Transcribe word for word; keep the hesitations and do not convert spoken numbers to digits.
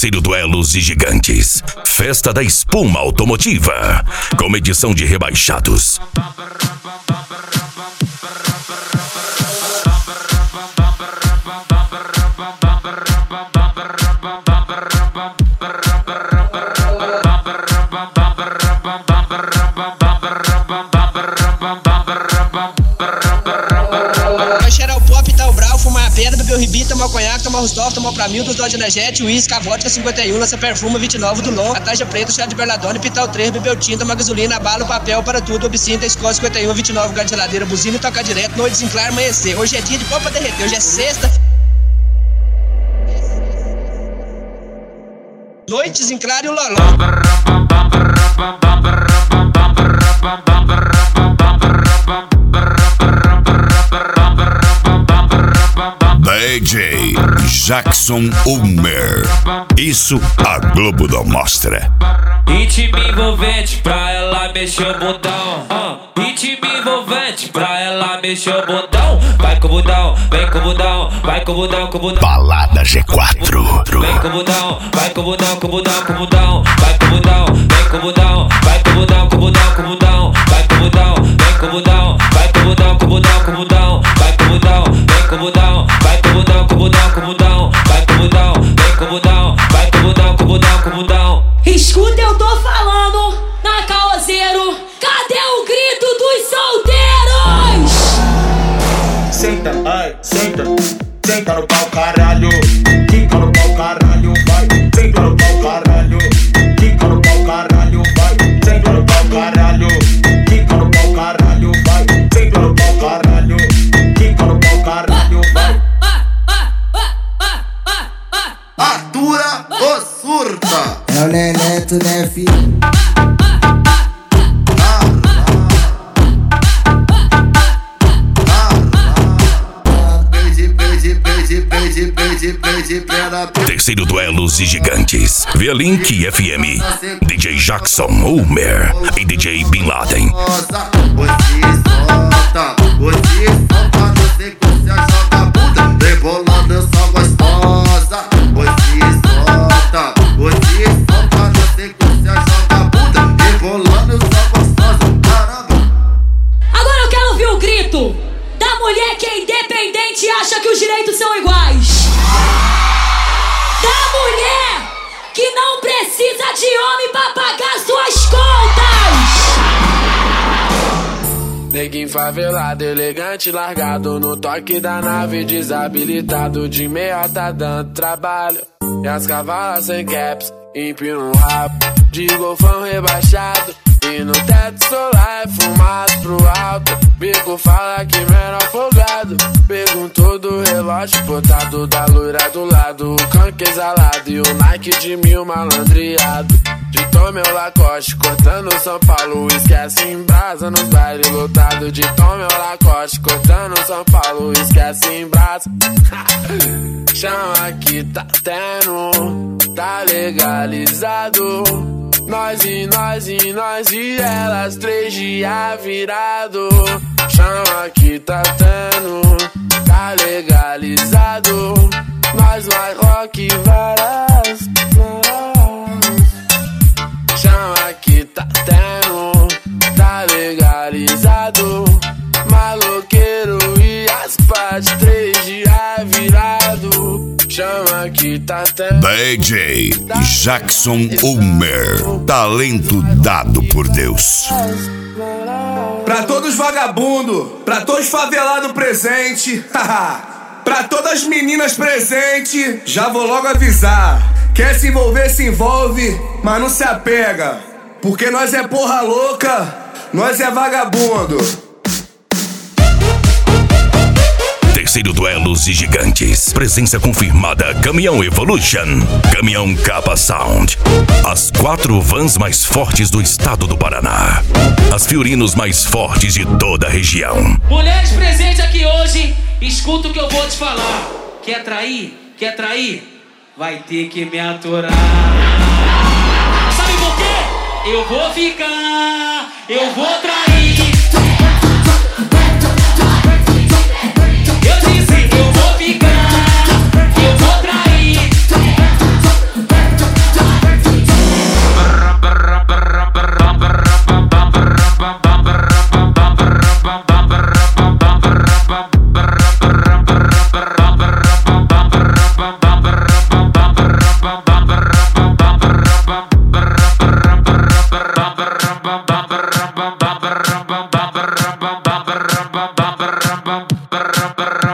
Terceiro Duelos e Gigantes. Festa da Espuma Automotiva. Com edição de rebaixados. Bebeu ribi, tomou conhaque, tomou rostov, tomou pra mil, dos dólares de energético, uísque, a vodka cinquenta e um, lança perfume, vinte e nove do Long, a taxa preta, chá de berladone, pital três, bebeu tinta, uma gasolina, bala, papel, para tudo, obscinta, escola cinquenta e um, vinte e nove, lugar de geladeira, buzina e tocar direto, noite desenclar, amanhecer. Hoje é dia de pó pra derreter, hoje é sexta. Noite desenclar e o loló. D J Jackson Ulmer. Isso a Globo não mostra. Ritmo envolvente pra ela mexer o botão. uh. Ritmo envolvente pra ela mexer o botão. Vai com o budão, vem com o budão, vai com o budão, com o budão. Balada G quatro. Vem com o budão, vai com o budão, com o budão, com o budão. Vai com o budão, vem com o budão, vai com o budão, com o budão, com o budão. Vai com o budão, vem com o budão, vai com o budão, com o budão, com o budão. Vai com o budão, vem com o budão, vai com o budão, com o budão, com o budão. Vai com o budão, vem com o budão, vai com o budão, com o budão, com o budão. Escuta, eu tô falando na Caoseiro. Cadê o grito dos solteiros? Senta, ai, senta. Senta no pau, caralho. Quica no pau, caralho, vai. Senta no pau, caralho. Quica no pau, caralho, vai. Senta no pau, caralho. Quica no pau, caralho, vai. Senta no pau, caralho. Quica no pau, caralho, vai. Atura ou surta? É o Neneto, né, filho? Terceiro Duelos e Gigantes. Via Link F M. D J Jackson Ulmer e D J Bin Laden. Você solta, você solta na sequência, joga bunda, rebolando só gostosa. Você solta, você solta na sequência, joga bunda, rebolando só gostosa. Caramba! Agora eu quero ouvir o grito da mulher que é independente e acha que os direitos são iguais. Da mulher que não precisa de homem pra pagar suas contas. Neguinho favelado, elegante, largado no toque da nave, desabilitado de meia tá dando trabalho. E as cavalas sem caps, empina um rabo de golfão rebaixado. E no teto solar é fumado pro alto. Bico fala que menor folgado. Perguntou do relógio botado da loira do lado. O canque exalado e o Nike de mil malandreado. De Tom meu Lacoste, cortando São Paulo. Esquece em brasa nos bailes lotado. De Tom meu Lacoste, cortando São Paulo. Esquece em brasa. Chama que tá tendo, tá legalizado. Nós e nós e nós e elas, três dias virado. Chama que tá tendo, tá legalizado. Nós mais rock varas, varas. Chama que tá tendo, tá legalizado. Maloqueiro e as partes, três dias virado. Chama que tá tendo. D J Jackson Ulmer. Talento dado por Deus. Pra todos vagabundo, pra todos favelados presente, pra todas as meninas presentes, já vou logo avisar. Quer se envolver, se envolve, mas não se apega. Porque nós é porra louca, nós é vagabundo. Terceiro Duelos e Gigantes. Presença confirmada: Caminhão Evolution, Caminhão Capa Sound. As quatro vans mais fortes do estado do Paraná. As Fiorinos mais fortes de toda a região. Mulheres presentes aqui hoje, escuta o que eu vou te falar. Quer trair? Quer trair? Vai ter que me aturar. Sabe por quê? Eu vou ficar, eu vou trair. Eu disse, eu vou ficar, eu vou trair. brrr.